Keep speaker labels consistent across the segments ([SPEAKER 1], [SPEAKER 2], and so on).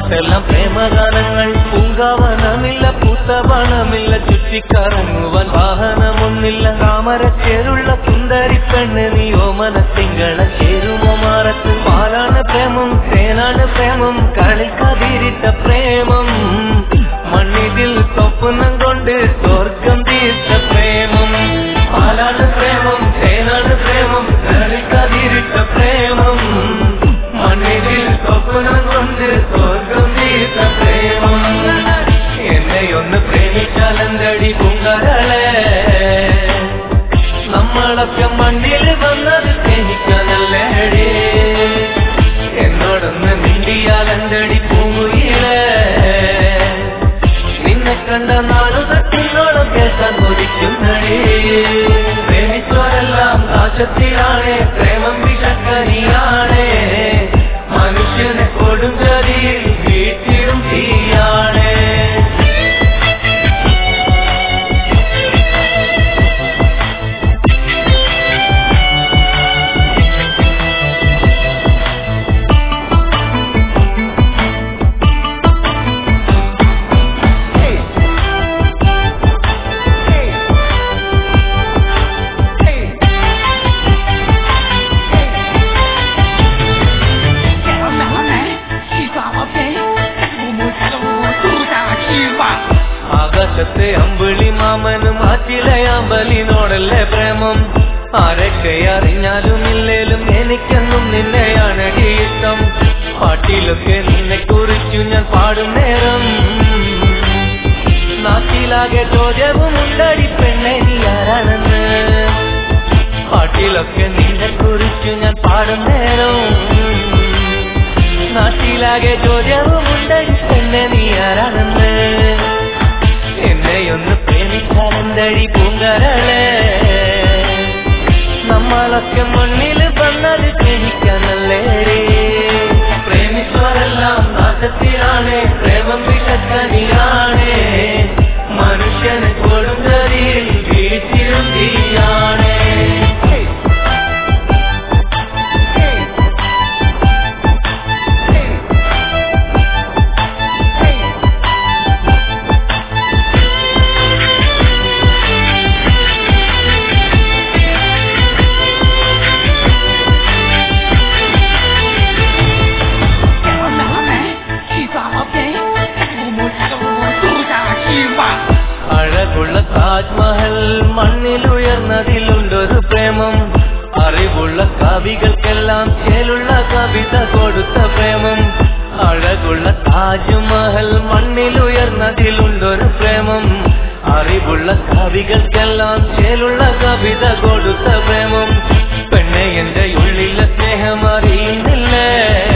[SPEAKER 1] പാട്ടെല്ലാം പ്രേമഗാനങ്ങൾ. പൂങ്കാവനമില്ല, പൂത്തവണമില്ല, ചുറ്റിക്കറങ്ങുവാൻ വാഹനമൊന്നില്ല. താമരച്ചേരുള്ള സുന്ദരി പെണ്ണ് നീ ഓമന തിങ്കള ചേരുമോ മാറത്ത്. പാലാണ് പ്രേമം, തേനാണ് പ്രേമം, കളിക്കാതിരിട്ട പ്രേമം. മണ്ണിതിൽ സ്വപ്നം കൊണ്ട് സ്വർഗം തീർത്ത പ്രേമം. പാലാണ് പ്രേമം, തേനാണ് പ്രേമം, കളിക്കാതിരിട്ട പ്രേമം. മണ്ണിതിൽ സ്വപ്നം കൊണ്ട് സ്വർഗം തീർത്ത പ്രേമം. എന്നെയൊന്ന് പ്രേമിച്ചാലെന്തടി പൂങ്കരളെ, നമ്മളൊക്കെ മണ്ണിൽ വന്നത് സ്നേഹിക്കാനല്ലേടി. എന്നോടൊന്ന് മിണ്ടിയാലെന്തടി പൂങ്കുയിലേ, നിന്നെ കണ്ട നാളു തട്ടിനോളം കേൾക്കാൻ കൊതിക്കുന്നടി. പ്രേമിച്ചോരെല്ലാം നാശത്തിലാണ്, പ്രേമം വിഷക്കരിയാണ്. മനുഷ്യനെ കൊടുങ്കതിയിൽ വീട്ടിലും തീയാണ്. ആകാശത്തെ അമ്പിളി മാമനും ആറ്റിലെ അമ്പലിനോടല്ലേ പ്രേമം. ആരൊക്കെ അറിഞ്ഞാലും ഇല്ലേലും എനിക്കെന്നും നിന്നെയാണടി ഇഷ്ടം. പാട്ടിലൊക്കെ നിന്നെ കുറിച്ചു ഞാൻ പാടും നേരം നാട്ടിലാകെ ചോദ്യവും ഉണ്ടടി പെണ്ണെ നീ ആരാണെന്ന്. പാട്ടിലൊക്കെ നിന്നെ കുറിച്ചു ഞാൻ പാടും നേരം നാട്ടിലാകെ ചോദ്യവും ഉണ്ടടി പെണ്ണെ നീ ആരാണെന്ന്. എന്നെയൊന്ന് പ്രേമിച്ചാലെന്തടി പൂങ്കരളെ, നമ്മളൊക്കെ മണ്ണിൽ വന്നത് സ്നേഹിക്കാനല്ലേടി. പ്രേമിച്ചോരെല്ലാം നാശത്തിലാണ്, പ്രേമം വിഷക്കനിയാണ്. മനുഷ്യന് കൊടുങ്കതിയിൽ വീട്ടിലും തീയാണ്. അഴകുള്ള താജ്മഹൽ മണ്ണിലുയർന്നതിലുണ്ടൊരു പ്രേമം. അറിവുള്ള കവികൾക്കെല്ലാം ചേലുള്ള കവിത കൊടുത്ത പ്രേമം. അഴകുള്ള താജ്മഹൽ മണ്ണിലുയർന്നതിലുണ്ടൊരു പ്രേമം. അറിവുള്ള കവികൾക്കെല്ലാം ചേലുള്ള കവിത കൊടുത്ത പ്രേമം. പെണ്ണെ എന്റെ ഉള്ളിലെ സ്നേഹം അറിയുന്നില്ലേ,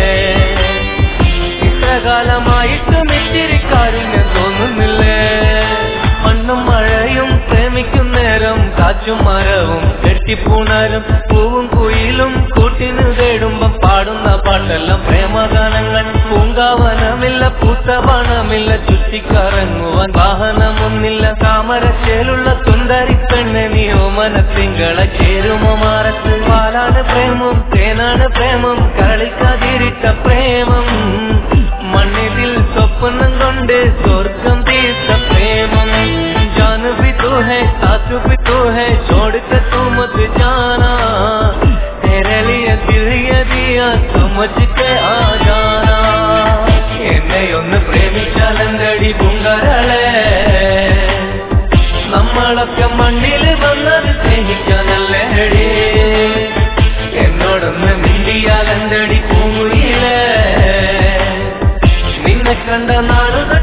[SPEAKER 1] ഇത്രകാലമായിട്ടും ഇത്തിരി കാരുണ്യം തോന്നുന്നില്ലേ. മണ്ണും മഴയും പ്രേമിക്കും നേരം, കാറ്റും മരവും കെട്ടിപ്പൂണരും, പൂവും കുയിലും കൂട്ടിന് തേടുമ്പം പാടുന്ന പാട്ടെല്ലാം പ്രേമഗാനങ്ങൾ. പൂങ്കാവനമില്ല, പൂത്തവണമില്ല, ചുറ്റിക്കറങ്ങുവാൻ വാഹനമൊന്നില്ല. താമരച്ചേലുള്ള സുന്ദരി പെണ്ണ് നീ ഓമന തിങ്കള ചേരുമോ മാറത്ത്. പാലാണ് പ്രേമം, തേനാണ് പ്രേമം, കളിക്കാതിരിട്ട പ്രേമം. മണ്ണിതിൽ സ്വപ്നം കൊണ്ട് സ്വർഗം തീർത്ത പ്രേമം. जान भी तू है, साथ भी तू है, छोड़ के तू मत जाना. तेरे लिए दिल ये दिया, समझ के आ जाना. എന്നെയൊന്ന് പ്രേമിച്ചാലെന്തടി പൂങ്കരളെ, നമ്മളൊക്കെ മണ്ണിൽ വന്നത് സ്നേഹിക്കാനല്ലേടി. എന്നോടൊന്ന് മിണ്ടിയാലെന്തടി പൂങ്കുയിലേ, നിന്നെ കണ്ട നാളു